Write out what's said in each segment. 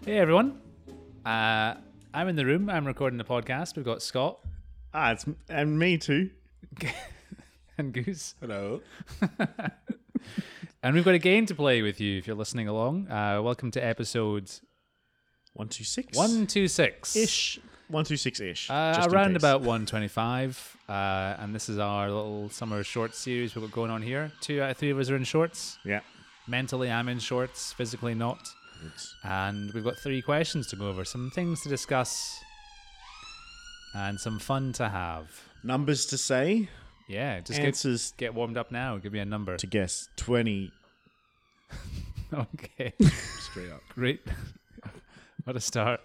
Hey everyone, I'm in the room. I'm recording the podcast. We've got Scott And me too. and Goose, Hello. and we've got a game to play with you if you're listening along. Welcome to episode 126 126 ish. 126 ish. around about 125, and this is our little summer short series we've got going on here. 2 out of 3 of us are in shorts. Yeah. Mentally, I'm in shorts. Physically, not. And we've got 3 questions to go over, some things to discuss, and some fun to have. Numbers to say. Yeah, just Answers get warmed up now. Give me a number. to guess. 20. Okay, Straight up. great. What a start.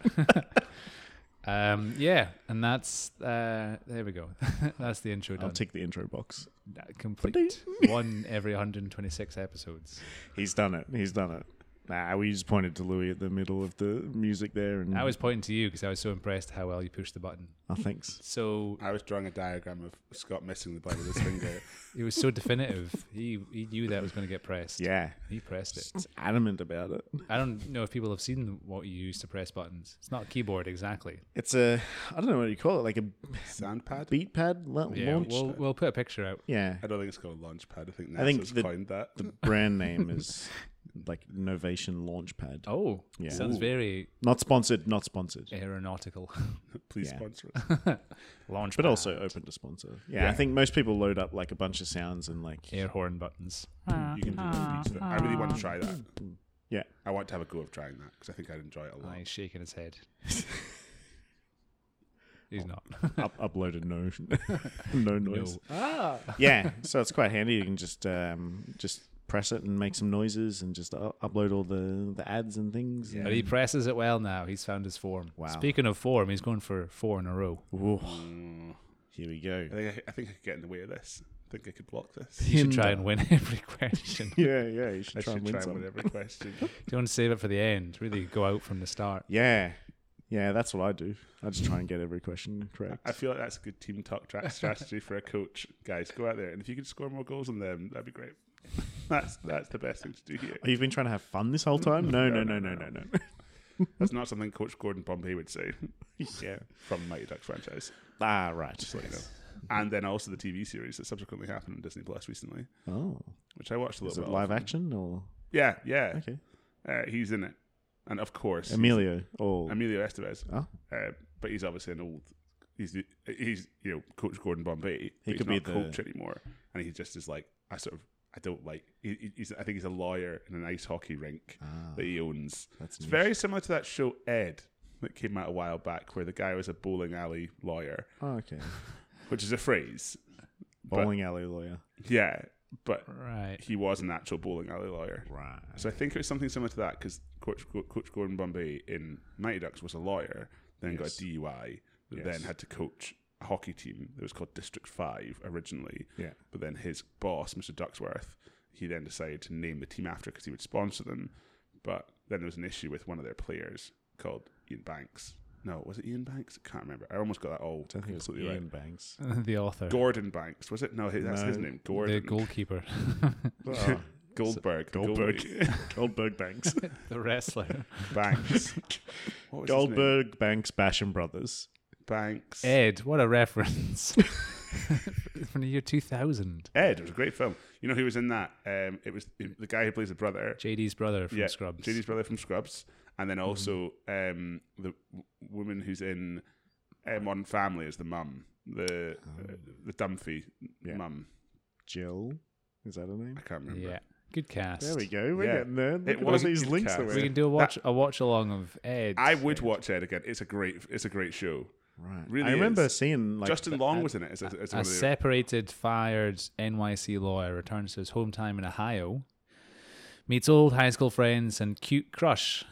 Yeah, and that's there we go. That's the intro done. I'll tick the intro box. Complete. One every 126 episodes. He's done it. Nah, we just pointed to Louis at the middle of the music there. And I was pointing to you because I was so impressed how well you pushed the button. Oh, thanks. So I was drawing a diagram of Scott missing the button with his finger. it was so definitive. He knew that was going to get pressed. Yeah. He pressed it. It's adamant about it. I don't know if people have seen what you use to press buttons. It's not a keyboard exactly. It's a, I don't know what you call it, like a Sand pad? beat pad Yeah, launch. we'll put a picture out. Yeah. I don't think it's called a launch pad. I think I think NASA's coined that. The brand name is like Novation Launchpad. Oh, Yeah. sounds very Not sponsored. aeronautical. Please Yeah. sponsor us. Launch, But also open to sponsor. Yeah, Yeah. I think most people load up like a bunch of sounds and like air horn buttons. You can do that. I really want to try that. yeah. I want to have a go of trying that because I think I'd enjoy it a lot. He's shaking his head. He's not. Uploaded no noise. Ah. Yeah, so it's quite handy. You can just press it and make some noises and just upload all the ads and things. Yeah. But he presses it well now. He's found his form. Wow. Speaking of form, he's going for 4 in a row. Ooh, Mm. here we go. I think I could get in the way of this. I think I could block this. You should try and win every question. Yeah, you should I try should and win try some. with every question. Don't save it for the end. Really go out from the start. Yeah, that's what I do. I just try and get every question correct. I feel like that's a good team talk strategy for a coach. Guys, go out there, and if you could score more goals than them, that'd be great. That's the best thing to do here. Oh, you've been trying to have fun this whole time? No. That's not something Coach Gordon Bombay would say. Yeah. From Mighty Ducks franchise. Ah, right. Just so you know. And then also the TV series that subsequently happened on Disney Plus recently, Oh, which I watched a is little it bit. live of. action or Yeah. okay? He's in it, and of course Emilio. Oh, Emilio Estevez. Oh. But he's obviously an old. He's Coach Gordon Bombay. He But could he's be not the- coach anymore, and he just is like I don't like. I think he's a lawyer in an ice hockey rink that he owns. That's It's niche. very similar to that show Ed that came out a while back, where the guy was a bowling alley lawyer, Oh, okay. which is a phrase. Bowling alley lawyer. Yeah, but Right. he was an actual bowling alley lawyer. Right. So I think it was something similar to that because Coach Gordon Bombay in Mighty Ducks was a lawyer, then got a DUI, that then had to coach a hockey team that was called District 5 originally. Yeah. But then his boss, Mr. Ducksworth, he then decided to name the team after because he would sponsor them. But then there was an issue with one of their players called Ian Banks. No, was it Ian Banks? I can't remember. I almost got that all I think it was completely Ian right. Banks. The author. Gordon Banks, was it? No, that's his No. name. The Gordon. goalkeeper. Oh, Goldberg. the Goldberg. goalie. Goldberg Banks. The wrestler. Banks. What was his name? Goldberg Banks Basham Brothers. Banks. Ed, what a reference. From the year 2000. Ed. It was a great film. You know who was in that? It was the guy who plays the brother. JD's brother from Scrubs. JD's brother from Scrubs. And then also the woman who's in Modern Family is the mum. The Dumphy mum. Jill. Is that her name? I can't remember. Yeah. Good cast. There we go. We're Yeah. getting there. Look It at all was a these good links that cast. We we're can do a watch along of Ed. I would watch Ed again. It's a great show. Right. Really I remember is. seeing like Justin the Long ad- was in it. As one A of the, separated, fired NYC lawyer returns to his hometown in Ohio, meets old high school friends and cute crush,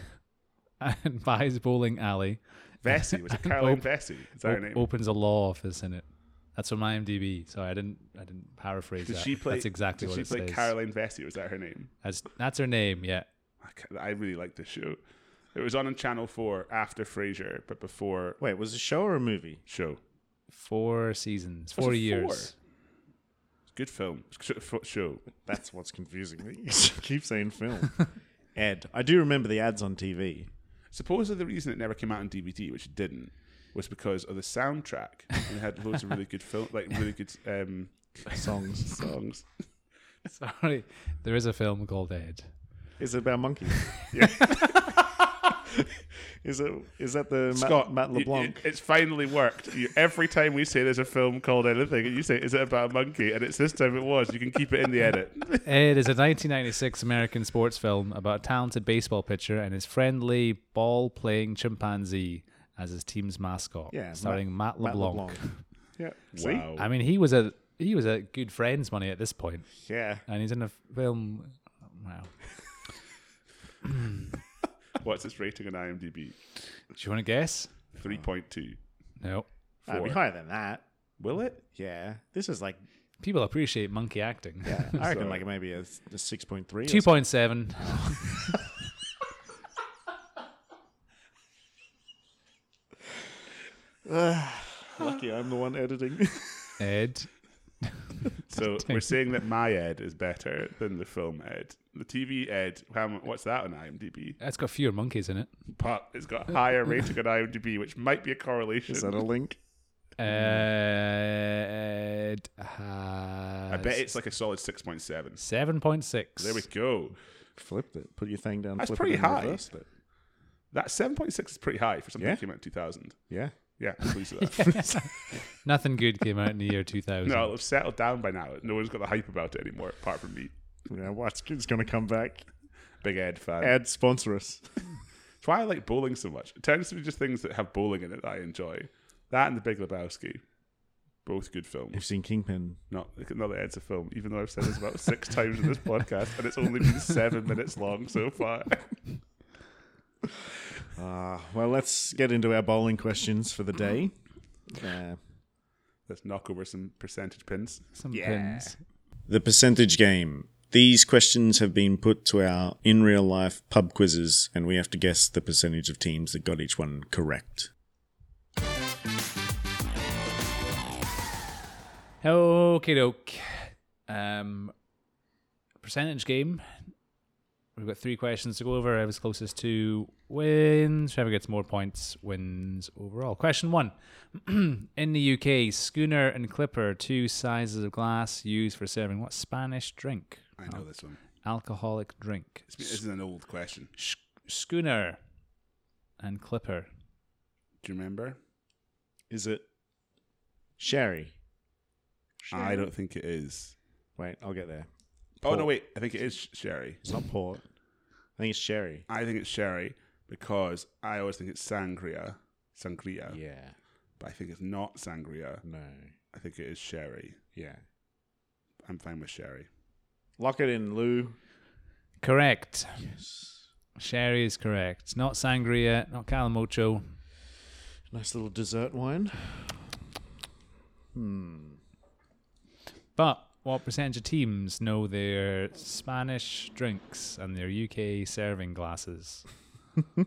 and buys a bowling alley. Vesey. Was it Caroline Vesey? Is that her name? Opens a law office in it. That's from IMDb. So I didn't paraphrase Did that. she play? That's exactly did what she it play says. Caroline Vesey? Was that her name? That's her name. Yeah. I really liked this show. It was on Channel 4 after Frasier, but before Wait, was it a show or a movie? show. 4 seasons, Was 4 it years. Good film. Show. That's what's confusing me. You keep saying film. Ed. I do remember the ads on TV. Supposedly the reason it never came out on DVD, which it didn't, was because of the soundtrack. And it had loads of really good songs. Sorry, there is a film called Ed. Is it about monkeys? Yeah. Is that the Scott, Matt LeBlanc? It's finally worked. Every time we say there's a film called anything, and you say, is it about a monkey? And it's this time it was. You can keep it in the edit. Ed is a 1996 American sports film about a talented baseball pitcher and his friendly ball-playing chimpanzee as his team's mascot. Yeah, starring Matt LeBlanc. Yeah. Wow. I mean, he was a good friends money at this point, Yeah. and he's in a film. Wow. What's its rating on IMDb? Do you want to guess? 3.2. No. It'd be higher than that. Will it? Yeah. This is like, People appreciate monkey acting. yeah, I reckon Sorry. like maybe a 6.3. 2.7. Lucky I'm the one editing. Ed. So we're saying that my Ed is better than the film Ed. The TV Ed, what's that on IMDb? It's got fewer monkeys in it. But it's got a higher rating on IMDb, which might be a correlation. Is that a link? Ed has. I bet it's like a solid 6.7. 7.6. There we go. Flipped it. Put your thing down. That's flip pretty it, and high. reversed it. That 7.6 is pretty high for something Yeah. that came out in 2000. Yeah. Yeah, I'm pleased with that. Nothing good came out in the year 2000. No, it'll have settled down by now. No one's got the hype about it anymore, apart from me. Yeah. What's it's going to come back? Big Ed fan. Ad sponsor us. That's why I like bowling so much. It tends to be just things that have bowling in it that I enjoy. That and The Big Lebowski. Both good films. You've seen Kingpin. Not that Ed's a film, even though I've said this about 6 times in this podcast, and it's only been 7 minutes long so far. Well, let's get into our bowling questions for the day. Let's knock over some percentage pins. Some pins. The percentage game. These questions have been put to our in real life pub quizzes, and we have to guess the percentage of teams that got each one correct. Okie doke. Percentage game. We've got 3 questions to go over. Whoever's closest to wins. Whoever gets more points wins overall. Question 1. In the UK, schooner and clipper, 2 sizes of glass used for serving what Spanish drink? I know this one. Alcoholic drink. This is an old question. Schooner and clipper. Do you remember? Is it sherry? I don't think it is. Wait, I'll get there. Oh, no, wait. I think it is sherry. It's not port. I think it's sherry. I think it's sherry because I always think it's sangria. Yeah. But I think it's not sangria. No. I think it is sherry. Yeah. I'm fine with sherry. Lock it in, Lou. Correct. Yes. Sherry is correct. Not sangria, not calimocho. Nice little dessert wine. But what percentage of teams know their Spanish drinks and their UK serving glasses? I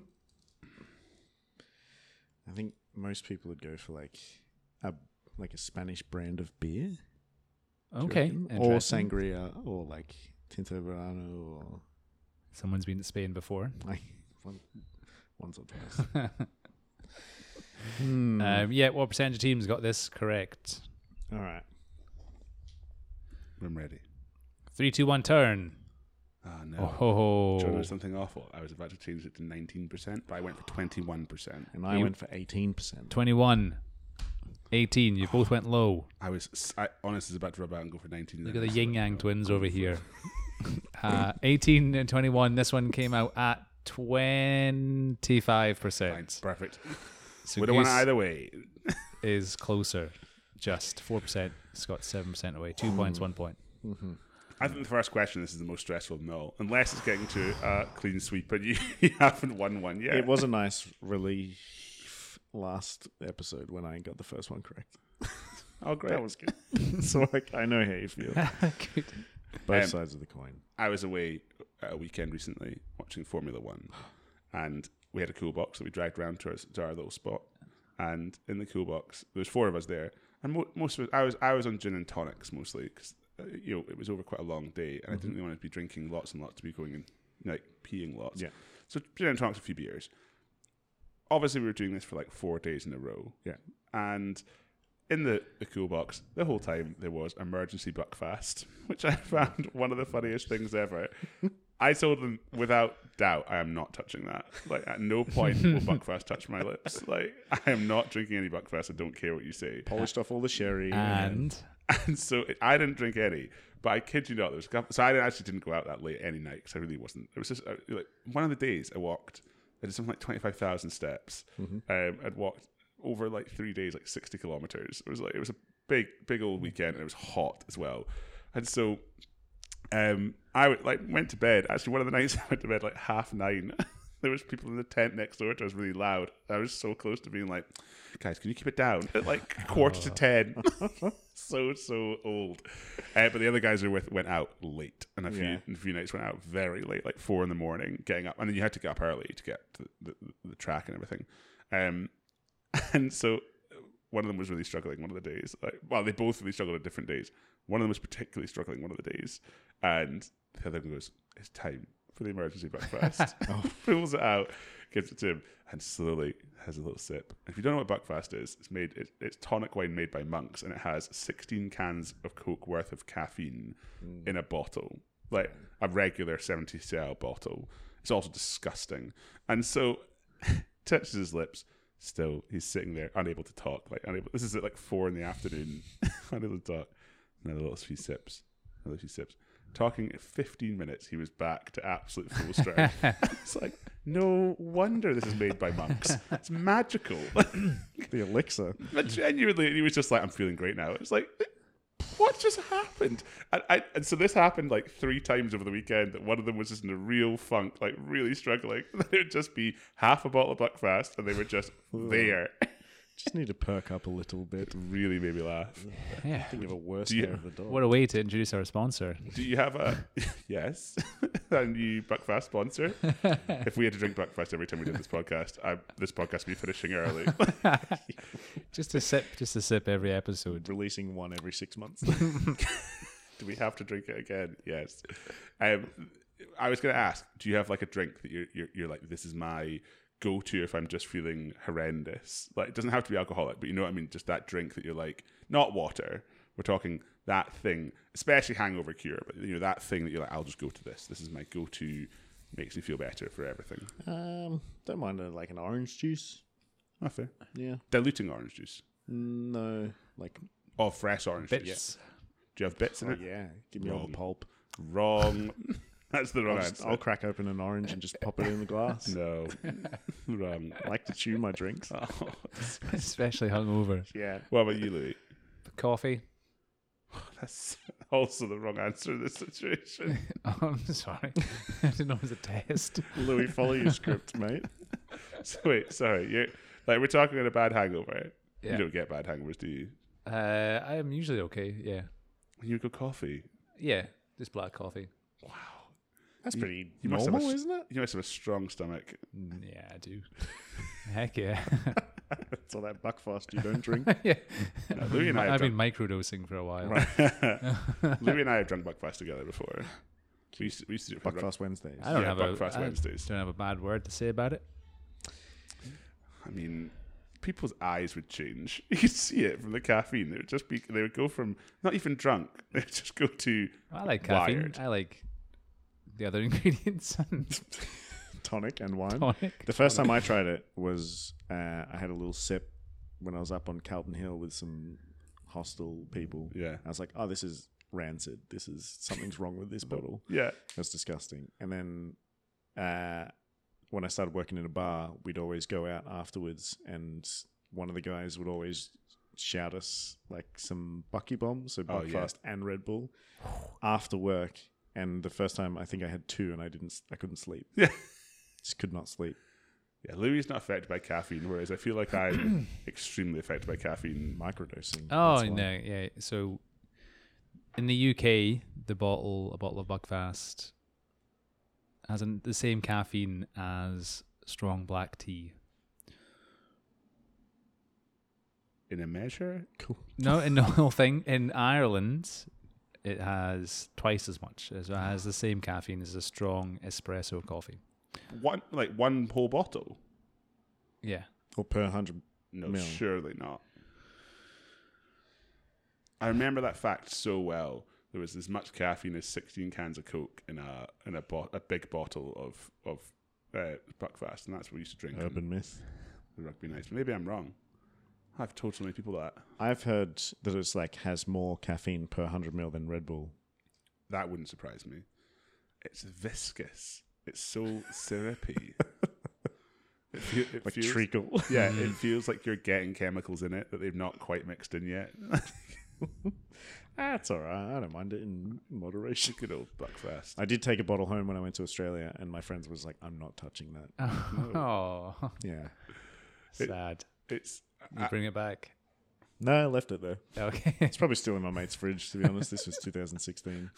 think most people would go for like a Spanish brand of beer. Okay. Or interesting. sangria, or like Tinto Verano, or Someone's been to Spain before. like once or twice. Yeah, what percentage of teams got this correct? All right. I'm ready. 3, 2, 1, turn. Oh, no. Oh, ho, ho. Do you want to know something awful? I was about to change it to 19%, but I went for 21%. And I went for 18%. 21. 18. You both went low. I honestly was about to rub out and go for 19. Look at the yin yang twins over here. 18 and 21. This one came out at 25%. Fine, perfect. So Would have won Goose either way. is closer. Just 4%. Scott 7% away. 2 points, 1 point. I think the first question, this is the most stressful of them all. Unless it's getting to a clean sweep, but you haven't won one yet. It was a nice relief last episode when I got the first one correct. Oh, great. That was good. So I know how you feel. Good. Both sides of the coin. I was away at a weekend recently watching Formula One, and we had a cool box that we dragged around to our little spot. And in the cool box, there was 4 of us there, and most of us, I was on gin and tonics mostly because it was over quite a long day, and I didn't really want to be drinking lots and lots to be going and like peeing lots. Yeah. So gin and tonics, a few beers, obviously we were doing this for like 4 days in a row. Yeah. And in the cool box, the whole time there was emergency Buckfast, which I found one of the funniest things ever. I told them without doubt, I am not touching that. Like, at no point will Buckfast touch my lips. Like, I am not drinking any Buckfast. I don't care what you say. Polished off all the sherry. And And so I didn't drink any, but I kid you not, there was a couple, so I actually didn't go out that late any night because I really wasn't. It was just like one of the days I walked, I did something like 25,000 steps. I'd walked over like 3 days, like 60 kilometers. It was a big old weekend, and it was hot as well. And so I went to bed. Actually, one of the nights I went to bed like 9:30. There was people in the tent next door to us really loud. I was so close to being like, guys, can you keep it down? At like 9:45. so old. But the other guys went out late. And a few nights went out very late, like 4 a.m, getting up. And then you had to get up early to get to the track and everything. And so one of them was really struggling one of the days. They both really struggled at different days. One of them was particularly struggling one of the days. And the other one goes, it's time for the emergency Buckfast. Pulls it out, gives it to him, and slowly has a little sip. If you don't know what Buckfast is, it's tonic wine made by monks, and it has 16 cans of Coke worth of caffeine in a bottle, like a regular 70cl bottle. It's also disgusting. And so touches his lips. Still, he's sitting there, unable to talk. This is at like 4 p.m, unable to talk. Another little few sips. Talking 15 minutes, he was back to absolute full strength. It's like, no wonder this is made by monks. It's magical. The elixir. But genuinely, he was just like, I'm feeling great now. It's like, what just happened? And so this happened like 3 times over the weekend, that one of them was just in a real funk, like really struggling. It would just be half a bottle of Buckfast, and they were just there. Just need to perk up a little bit. Really made me laugh. yeah, Think of a worse hair of the dog. what a way to introduce our sponsor. Do you have a new Buckfast sponsor? If we had to drink Buckfast every time we did this podcast, this podcast would be finishing early. Just a sip every episode. Releasing one every 6 months. Do we have to drink it again? Yes. I was going to ask, do you have like a drink that you're like, this is my go-to if I'm just feeling horrendous? Like, it doesn't have to be alcoholic, but you know what I mean? Just that drink that you're like, not water. We're talking that thing, especially hangover cure, but you know, that thing that you're like, I'll just go to this. This is my go-to, makes me feel better for everything. Don't mind like an orange juice. Oh, fair. Yeah. Diluting orange juice. No, like Fresh orange Bits. juice. Do you have bits in it? yeah. Give me all Wrong. the pulp. Wrong. That's the wrong answer. I'll crack open an orange and just pop it in the glass. No. Wrong. I like to chew my drinks. Oh. Especially hungover. Yeah. What about you, Louis? Coffee. That's also the wrong answer in this situation. Oh, I'm sorry. I didn't know it was a test. Louis, follow your script, mate. So wait, sorry. We're talking about a bad hangover. Yeah. You don't get bad hangovers, do you? I am usually okay. Yeah. You go coffee. Yeah. Just black coffee. That's pretty You must have normal, a- isn't it? You must have a strong stomach. Yeah, I do. Heck yeah. That's all that Buckfast you don't drink. yeah. Louis and I have I've been microdosing for a while. Louis and I have drunk Buckfast together before. We used to do it for Buckfast Wednesdays. I don't Yeah, have Buckfast I Wednesdays. don't have a bad word to say about it. I mean, people's eyes would change. You could see it from the caffeine. They would go from not even drunk. They would just go to I like caffeine. wired. I like the other ingredients. Tonic and wine. Tonic. The first time I tried it was I had a little sip when I was up on Calton Hill with some hostel people. Yeah. I was like, oh, this is rancid. Something's wrong with this bottle. Yeah. That's disgusting. And then when I started working in a bar, we'd always go out afterwards, and one of the guys would always shout us like some Bucky bombs, so Oh, yeah. Buckfast and Red Bull, after work. And the first time I think I had 2, and I couldn't sleep. Yeah. Just could not sleep. Yeah, Louis is not affected by caffeine, whereas I feel like I'm extremely affected by caffeine. Microdosing. Oh that's why. no, yeah. So in the UK, a bottle of Buckfast has the same caffeine as strong black tea. In a measure? Cool. No, in the whole thing. In Ireland, it has twice as much. So it has the same caffeine as a strong espresso coffee. One whole bottle? Yeah. Or per 100. No, Mil. surely not. I remember that fact so well. There was as much caffeine as 16 cans of Coke in a big bottle of Buckfast, and that's what we used to drink. Urban myth. The rugby nights. Maybe I'm wrong. I've told so many people that. I've heard that it's like has more caffeine per 100 mil than Red Bull. That wouldn't surprise me. It's viscous. It's so syrupy. It Like feels, treacle. yeah, it feels like you're getting chemicals in it that they've not quite mixed in yet. That's all right. I don't mind it in moderation. Good old Buckfast. I did take a bottle home when I went to Australia, and my friends was like, "I'm not touching that." Oh, Yeah. sad. It's You bring it back. No, I left it there. Okay. It's probably still in my mate's fridge, to be honest. This was 2016.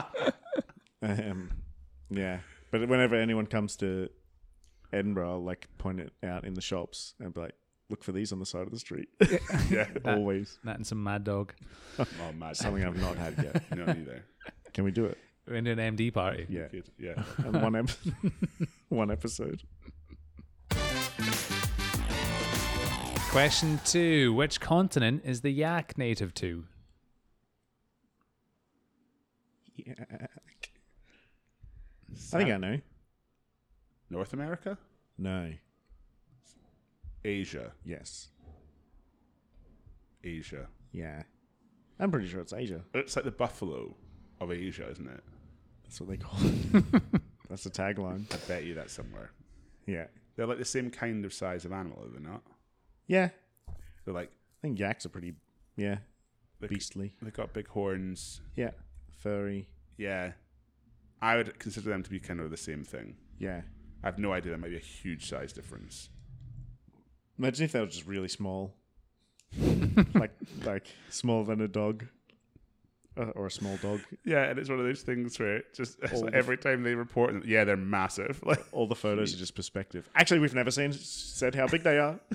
Yeah. But whenever anyone comes to Edinburgh, I'll like point it out in the shops and be like, look for these on the side of the street. yeah. Always. That and some Mad Dog. Oh, mad. Something I've not had yet. No, neither. Can we do it? We're into an MD party. Yeah. Good. Yeah. And one episode. Question 2. Which continent is the yak native to? Yak. I think I know. North America? No. Asia. Yes. Asia. Yeah. I'm pretty sure it's Asia. It's like the buffalo of Asia, isn't it? That's what they call it. That's the tagline. I bet you that's somewhere. Yeah. They're like the same kind of size of animal, are they not? Yeah. They're like, I think yaks are pretty, beastly. they've got big horns. Yeah. Furry. Yeah. I would consider them to be kind of the same thing. Yeah. I have no idea. There might be a huge size difference. Imagine if they were just really small. like smaller than a dog. Or a small dog. Yeah, and it's one of those things where it's All like the- every time they report them, yeah, they're massive. Like, All the photos are just perspective. Actually, we've never said how big they are.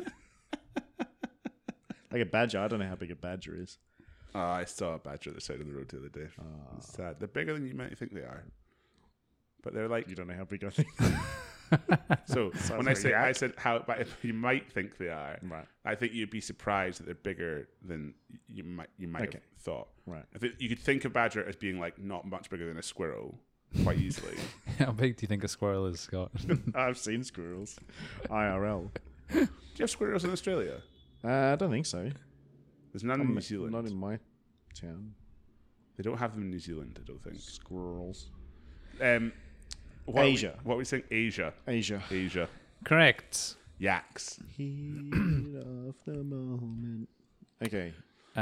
Like a badger. I don't know how big a badger is. I saw a badger at the side of the road the other day. It's sad. They're bigger than you might think they are. But they're like, You don't know how big I think. so Sounds when like a I yak. said how, but if you might think they are, Right. I think you'd be surprised that they're bigger than you might Okay. have thought. Right. You could think of badger as being like not much bigger than a squirrel, quite easily. How big do you think a squirrel is, Scott? I've seen squirrels. IRL. Do you have squirrels in Australia? I don't think so. There's none in New Zealand. Not in my town. They don't have them in New Zealand, I don't think. Squirrels. Asia. What were we saying? Asia. Asia. Correct. Yaks. Heat of the moment. Okay.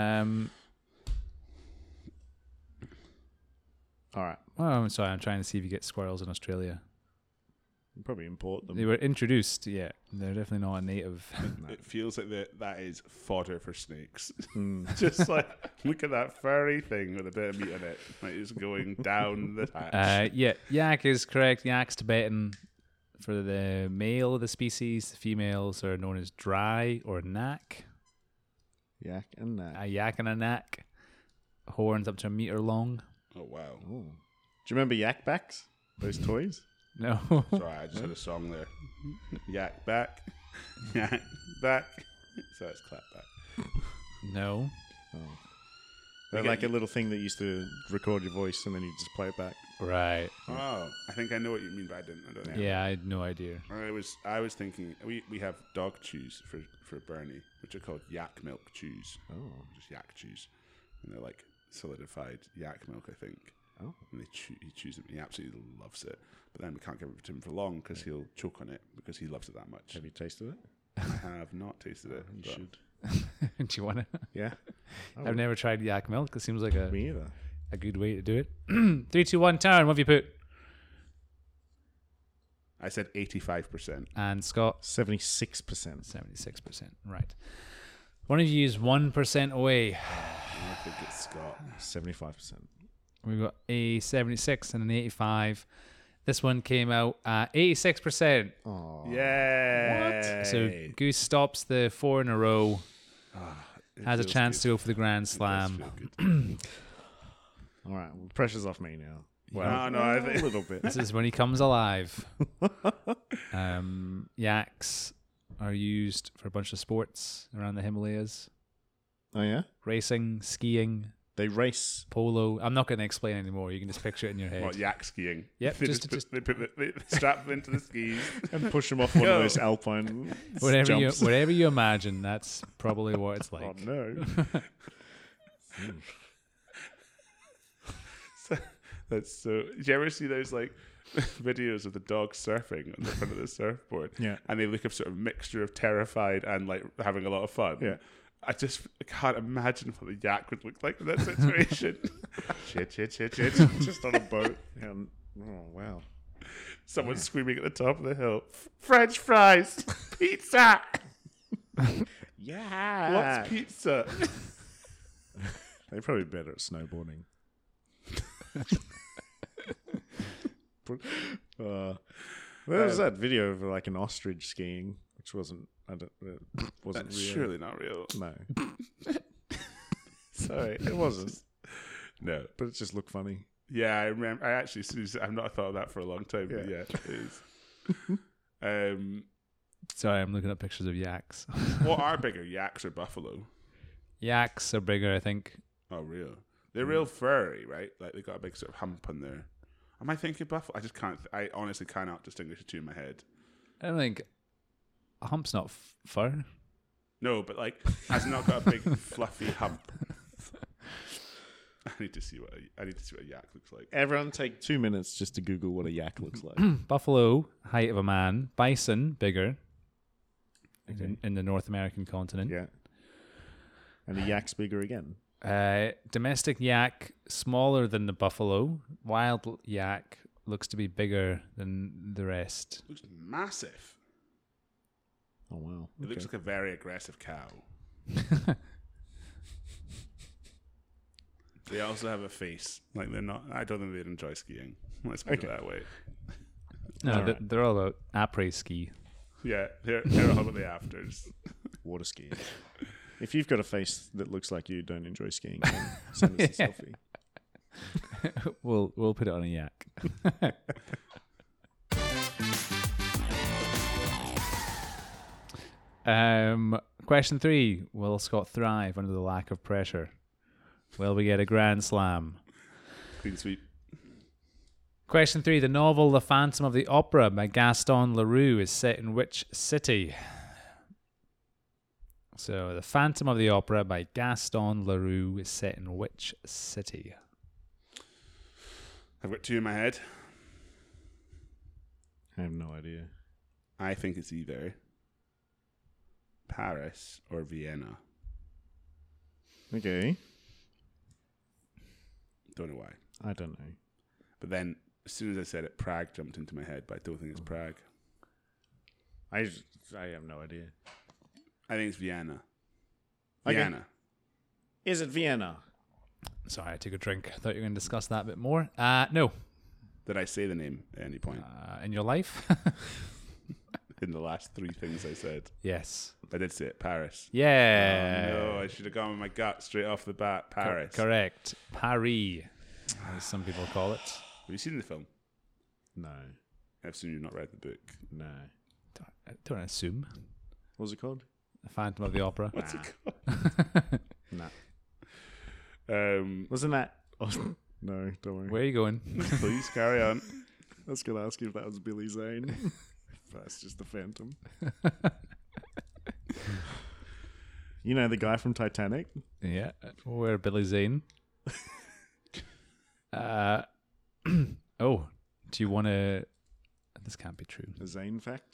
All right. Oh, I'm sorry. I'm trying to see if you get squirrels in Australia. We'll probably import them. They were introduced, yeah. They're definitely not a native. It feels like that is fodder for snakes. Mm. Just like, look at that furry thing with a bit of meat in it. Like it's going down the hatch. Yeah, yak is correct. Yak's Tibetan for the male of the species. The females are known as dry or knack. Yak and that. A yak and a knack. Horns up to 1 meter long. Oh, wow. Do you remember yak backs? Those toys? No. Sorry, I just had a song there. Yak back. Yak back. So it's clap back. No. Oh. They're like a little thing that used to record your voice and then you just play it back. Right. Oh, I think I know what you mean, but I don't know. Yeah, I had no idea. I was thinking we have dog chews for Bernie, which are called yak milk chews. Oh. Just yak chews. And they're like solidified yak milk, I think. Oh. And he chews them. He absolutely loves it. But then we can't give it to him for long because he'll choke on it because he loves it that much. Have you tasted it? I have not tasted it. You but should. Do you want to? Yeah. I've never tried yak milk. It seems like Me either. a good way to do it. 3, 2, 1, Taryn, what have you put? I said 85%. And Scott? 76%. 76%. Right. One of you is 1% away. I think it's Scott. 75%. We've got a 76 and an 85. This one came out at 86%. Oh. Yeah. So Goose stops the 4 in a row, has a chance to go for the Grand Slam. All right. Well, pressure's off me now. No, I a think little bit. This is when he comes alive. Yaks are used for a bunch of sports around the Himalayas. Oh yeah, Racing, skiing, they race. polo. I'm not going to explain anymore. You can just picture it in your head. What, yak skiing? Yep, They just- they strap them into the skis. And push them off one of Go. those alpine Whatever jumps. you imagine, that's probably what it's like. Oh no! That's so. Did you ever see those like videos of the dog surfing on the front of the surfboard? Yeah. And they look a sort of mixture of terrified and like having a lot of fun. Yeah. I just can't imagine what the yak would look like in that situation. shit. Just on a boat. And, oh wow! Someone screaming at the top of the hill. French fries, pizza. Yeah. What's pizza? They're probably better at snowboarding. There was that video of like an ostrich skiing, which wasn't. It wasn't That's real. surely not real. No, Sorry, it wasn't. No. But it just looked funny. Yeah, I remember. I actually, I've not thought of that for a long time. But Yeah. yeah, it is. Sorry, I'm looking at pictures of yaks. What are bigger, yaks or buffalo? Yaks are bigger, I think. Oh, real? They're real furry, right? Like they got a big sort of hump on there. Am I thinking buffalo? I just can't. I honestly cannot distinguish the two in my head. I don't think a hump's not fur. No, but like, has not got a big fluffy hump. I need to see what a yak looks like. Everyone, take 2 minutes just to Google what a yak looks like. Buffalo, height of a man. Bison, bigger. Okay. In the North American continent. Yeah, and the yak's bigger again. Domestic yak, smaller than the buffalo. Wild yak looks to be bigger than the rest. Looks massive. Oh wow! It looks like a very aggressive cow. They also have a face. Like they're not. I don't think they'd enjoy skiing. Let's put it that way. No, All right. they're all about après ski. Yeah, they're all about the afters. Water skiing. If you've got a face that looks like you don't enjoy skiing, then send us a selfie. We'll put it on a yak. Question 3. Will Scott thrive under the lack of pressure? Will we get a grand slam? Clean sweep. Question 3. The novel The Phantom of the Opera by Gaston Leroux is set in which city? So, The Phantom of the Opera by Gaston Leroux is set in which city? I've got two in my head. I have no idea. I think it's either Paris or Vienna. Okay, Don't know why. I don't know. But then, as soon as I said it, Prague jumped into my head, but I don't think it's Prague. I have no idea. I think it's Vienna. Okay. Vienna. Is it Vienna? Sorry, I took a drink. I thought you were going to discuss that a bit more. No. Did I say the name at any point In your life? in the last three things I said? Yes. I did say it, Paris. Yeah. Oh, no, I should have gone with my gut straight off the bat. Paris. Correct. Paris, as some people call it. Have you seen the film? No, I assume you've not read the book. no. Don't assume. What was it called? The Phantom of the Opera. What's it called? Nah. Um, Wasn't that? Oh, no, don't worry. Where are you going? please carry on. I was going to ask you if that was Billy Zane. That's just the Phantom. You know the guy from Titanic? Yeah. Where Billy Zane? Oh, do you want to... This can't be true. A Zane fact?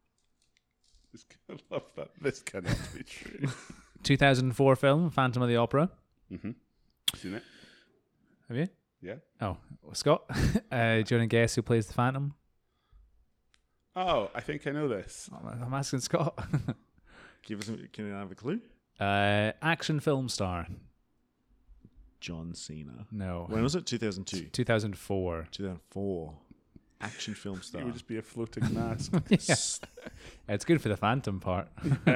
I love that. This cannot be true. 2004 film, Phantom of the Opera. Mm-hmm. Seen it? Have you? Yeah. Oh, Scott, do you want to guess who plays the Phantom? Oh, I think I know this. I'm asking Scott. Give us. Can I have a clue? Action film star. John Cena. No. When was it? 2002. 2004. 2004. Action film It star. would just be a floating mask. It's good for the Phantom part.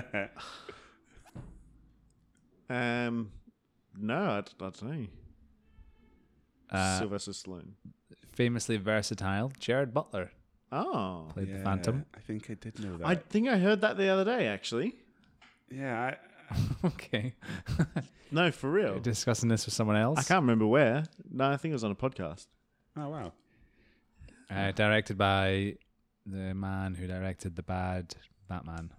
No, I don't know. Sylvester Stallone. Famously versatile, Jared Butler. Oh. Played the Phantom. I think I did know that. I think I heard that the other day, actually. yeah, Okay. No, for real. You're discussing this with someone else. I can't remember where. No, I think it was on a podcast. oh wow. Directed by the man who directed the bad Batman.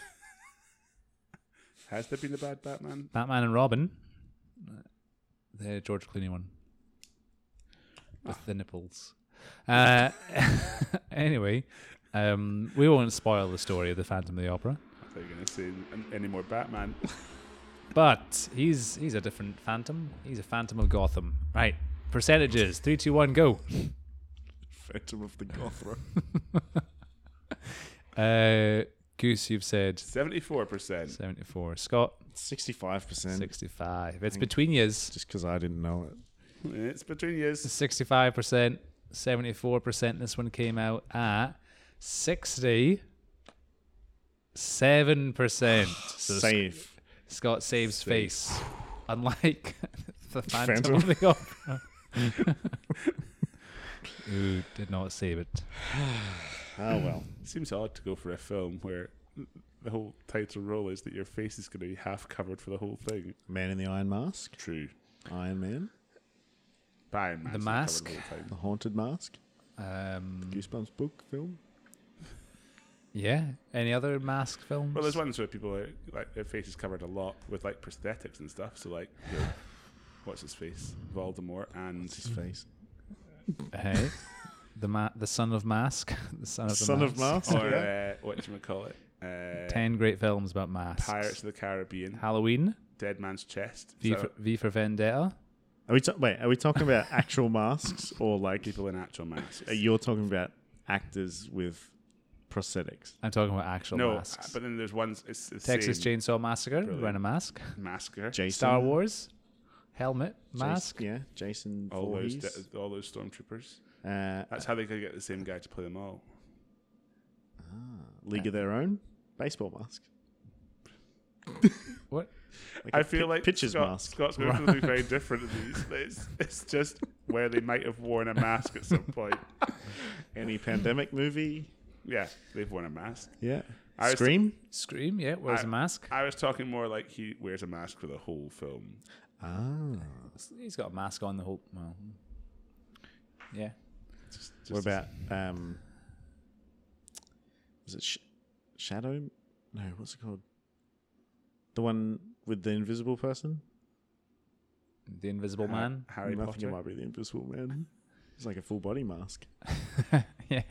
Has there been a bad Batman? Batman and Robin. The George Clooney one. With the nipples. Anyway, we won't spoil the story of the Phantom of the Opera. I thought you were going to say any more Batman. But he's a different Phantom. He's a Phantom of Gotham. Right. Percentages. 3, 2, 1, go. Phantom of the Gotham. Goose, you've said 74%. 74. Scott, 65%. 65. It's between yous. Just because I didn't know it. It's between years. 65%, 74%. This one came out at 67%. So Safe. Scott saves face, unlike the Phantom Phantom. of the Opera, who did not save it. Oh, well. Seems odd to go for a film where the whole title role is that your face is going to be half covered for the whole thing. Man in the Iron Mask. True. Iron Man. Iron Man's The not Mask. covered the whole time. The Haunted Mask. Goosebumps book film. Yeah. Any other mask films? Well, there's ones where people are, like their face is covered a lot with like prosthetics and stuff. So like, you know, what's his face? Voldemort and His face. Hey, the Son of Mask, the Son of the Son of Mask. Mask. or Yeah. whatchamacallit? 10 great films about masks. Pirates of the Caribbean, Halloween, Dead Man's Chest. V for Vendetta. Are we are we talking about actual masks or like people in actual masks. you're talking about actors with prosthetics? I'm talking about actual No, masks. but then there's ones. It's the Texas same Chainsaw Massacre, Brilliant. wearing a mask. masker. Jason. Star Wars, helmet, Jason- mask. Yeah, Jason All those, Voorhees. all those stormtroopers. Uh, That's how they could get the same guy to play them all. League of Their Own. Baseball mask. What? Like I a feel like pitcher's Scott, mask. Scott's going to be very different in these. It's just where they might have worn a mask at some point. Any pandemic movie? Yeah, they've worn a mask. Yeah. I was- Scream? Scream, yeah, wears a mask. I was talking more like he wears a mask for the whole film. He's got a mask on the whole. Well, yeah. Just What about was it Shadow? No, what's it called? The one with the invisible person? The Invisible Man. Harry I think Potter? it might be the invisible man. It's like a full body mask. Yeah.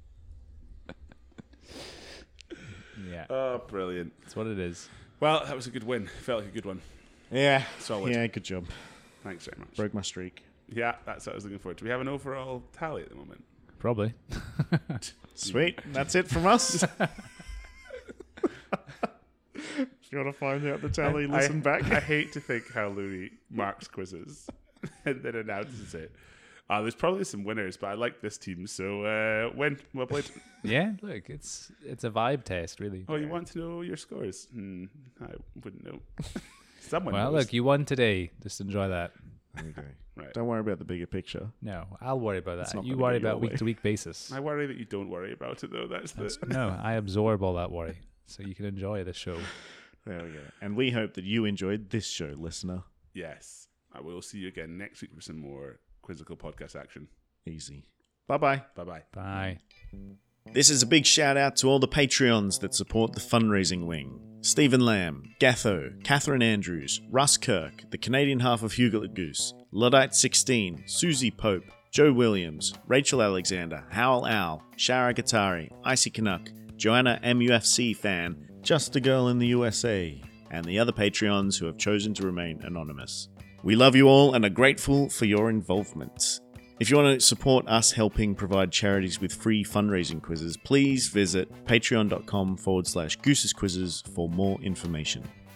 Yeah, Oh, brilliant. that's what it is. Well, that was a good win. Felt like a good one. Yeah. Solid. Yeah, good job. Thanks very much. Broke my streak. Yeah, that's what I was looking for. Do we have an overall tally at the moment? Probably. Sweet. That's it from us. If you want to find out the tally, listen back. I hate to think how Louis marks quizzes and then announces it. There's probably some winners, but I like this team. So when well played. Yeah, look, it's a vibe test, really. Oh, you want to know your scores? I wouldn't know. Someone Well, knows. look, you won today. Just enjoy that. Okay. Right. Don't worry about the bigger picture. No, I'll worry about It's that. not You gonna worry go your about way. week-to-week basis. I worry that you don't worry about it, though. That's the... No, I absorb all that worry, so you can enjoy the show. There we go. And we hope that you enjoyed this show, listener. Yes. I will see you again next week for some more Quizzical podcast action. Easy. Bye-bye. Bye-bye. Bye. This is a big shout out to all the Patreons that support the fundraising wing. Stephen Lamb, Gatho, Catherine Andrews, Russ Kirk, the Canadian half of Huglet Goose, Luddite16, Susie Pope, Joe Williams, Rachel Alexander, Howell Owl, Shara Guitari, Icy Canuck, Joanna MUFC fan, Just a Girl in the USA, and the other Patreons who have chosen to remain anonymous. We love you all and are grateful for your involvement. If you want to support us helping provide charities with free fundraising quizzes, please visit patreon.com/goosesquizzes for more information.